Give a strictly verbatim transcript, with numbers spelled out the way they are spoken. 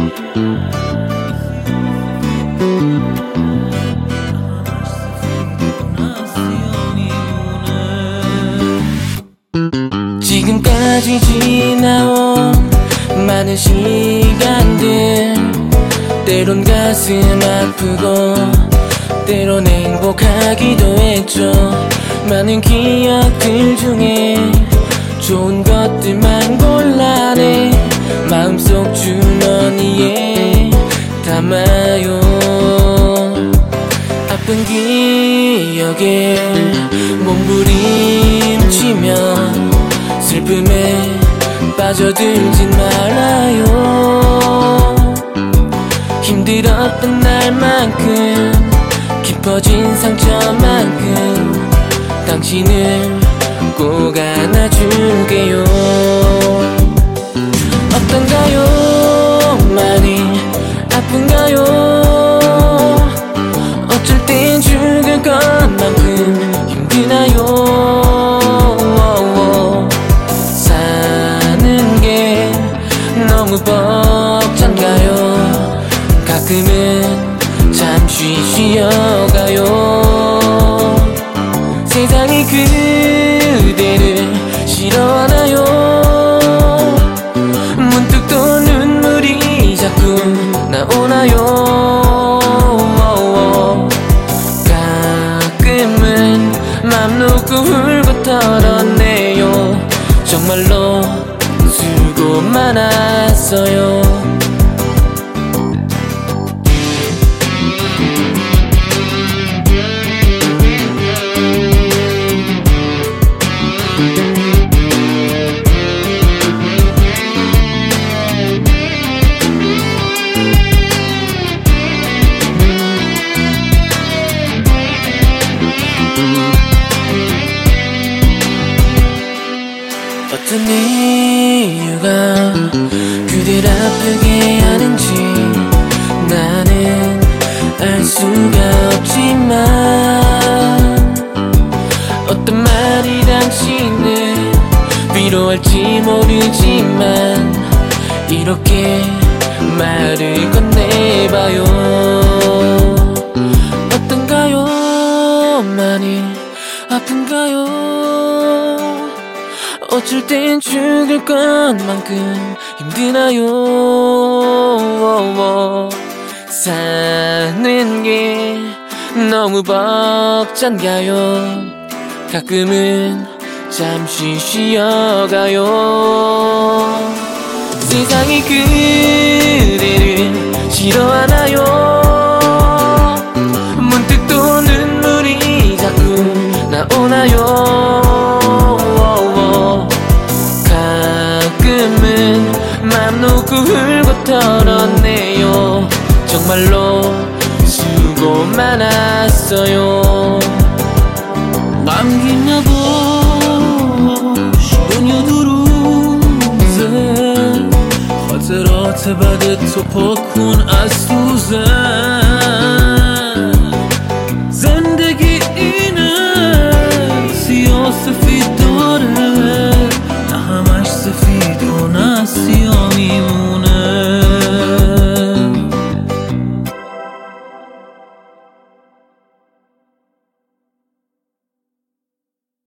지금까지 지나온 많은 시간들, 때론 가슴 아프고 때론 행복하기도 했죠. 많은 기억들 중에 좋은 것들만 골라내 마음속 주머니에 담아요. 아픈 기억에 몸부림치며 슬픔에 빠져들진 말아요. 힘들었던 날만큼 깊어진 상처만큼 당신을 꼭 안아줄게요. 어떤가요? 많이 아픈가요? 어쩔 땐 죽을 것만큼 힘드나요? 사는 게 너무 벅찬가요? 가끔은 잠시 쉬어가요. 세상이 그대를 싫어하나요? 문득 또 눈물이 자꾸 나오나요? 가끔은 맘 놓고 울고 털어내요. 정말로 수고 많았어요. 어떤 이유가 그댈 아프게 하는지 나는 알 수가 없지만, 어떤 말이 당신을 위로할지 모르지만 이렇게 말을 건네봐요. 어떤가요? 많이 아픈가요? 어쩔 땐 죽을 것만큼 힘드나요? 사는 게 너무 벅찬가요? 가끔은 잠시 쉬어가요. 세상이 그대를 싫어하나요? 문득 또 눈물이 자꾸 나오나요? 가끔은 맘 놓고 울고 털어내요. 정말로 수고 많았어요. Gimnabo دنیا روزه خاطرات بدت تو پاک کن از تو زن